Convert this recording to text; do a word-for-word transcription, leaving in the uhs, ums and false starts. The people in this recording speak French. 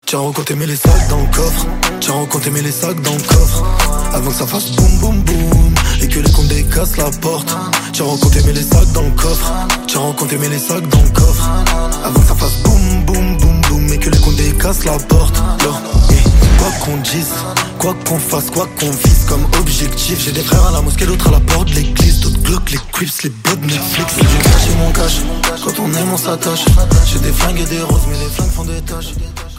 Tiens, recompte mais les sacs dans le coffre. Tiens, recompte mais les sacs dans le coffre. Avant que ça fasse boum boum boum et que les comptes décassent la porte. Tiens, recompte mais les sacs dans le coffre. Tiens, recompte mais les sacs dans le coffre. Avant que ça fasse boum boum boum boum et que les comptes décassent la porte. Là, et quoi qu'on dise, quoi qu'on fasse, quoi qu'on vise comme objectif. J'ai des frères à la mosquée, d'autres à la porte de l'église. D'autres Glock, les Crips, les bots Netflix. J'ai caché mon cash, quand on aime on s'attache. J'ai des flingues et des roses mais les flingues font des taches.